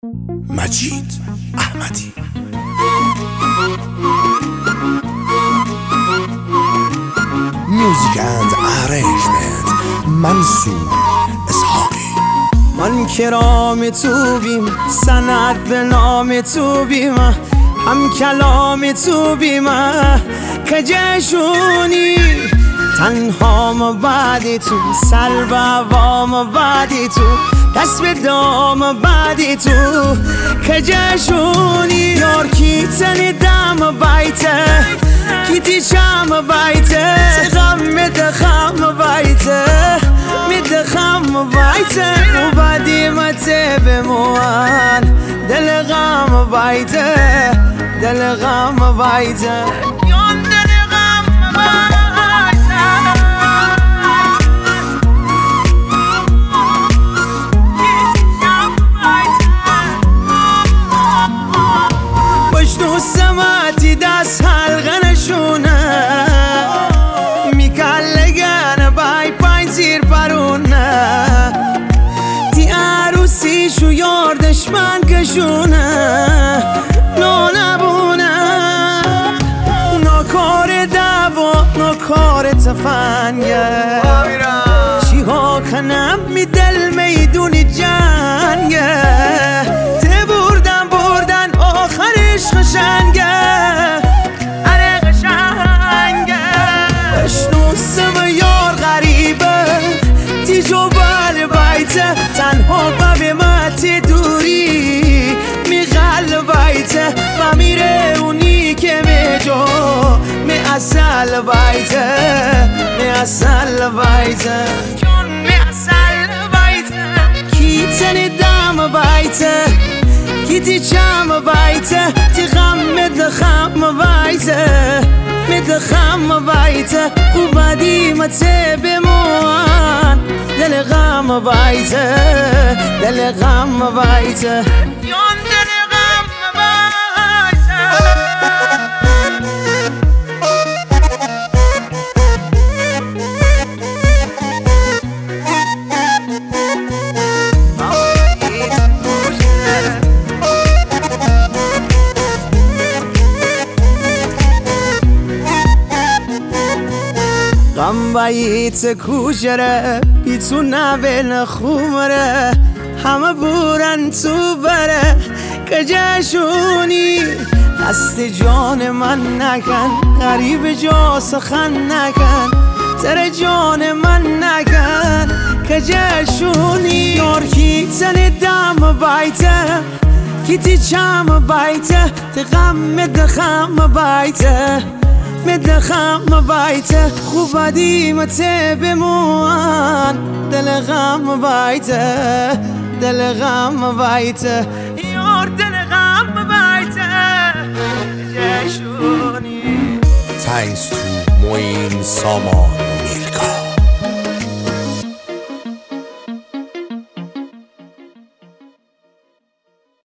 مجید احمدی. میوزیک اند ارنجمنت منصور اسحاقی. من کرام تو بیم، سند به نام تو بیم، هم کلام تو بیم که جشونی تنهام بعدی تو، سلب عوام بعدی تو، دست به دام بعدی تو که جشونی. یار کی تنی دم بایته، کی تیشم بایته، غم مدخم بایته، مدخم بایته، و بعدی مته بموان دل غم بایته، دل غم بایته. سماتی دست حلقه نشونه میکلگن بای پای زیر پرونه، تی عروسیشو یار دشمن کشونه، نو نبونه ناکار دوا ناکار تفنگه، چی ها کنم می دل میدونی جنگه، قشنگه اره قشنگه. بشنوسم یار غریبه تیجو بال بایته، تنها به متی دوری میغل بایته، و میره اونی که میجو می اصل بایته، می اصل بایته، می اصل بایته. کی تنی دم بایته، کی تی چم بایته، تی غم مدخم بایته، مدخم بایته، و بعدی مته بموان دل غم بایته، دل غم بایته. غم بایت کوجره بی تو نبین خومره، همه بورن تو بره که جشونی. دست جان من نکن غریب جا سخن نکن، تر جان من نکن که جشونی. یار کی تن دم بایته، کی تی چم بایته، تی غم مدخم بایته، مدخم بایته، خوب بدی مته بموان دل غم بایته، دل غم بایته، یار دل غم بایته جشونی. Thanks to Moin Saman.